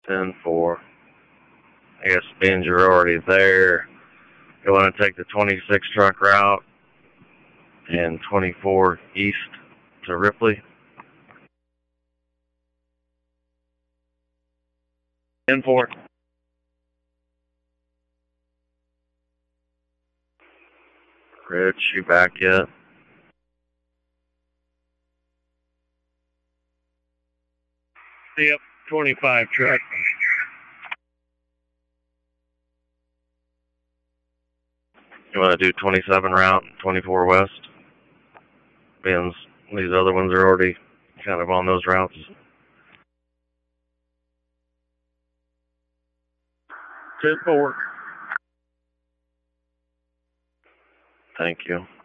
10-4. I guess Ben's you're already there. You want to take the 26 truck route and 24 east to Ripley. 10-4. Rich, you back yet? Yep, 25 truck. You want to do 27 route and 24 west? Ben's, these other ones are already kind of on those routes. 10-4. Thank you.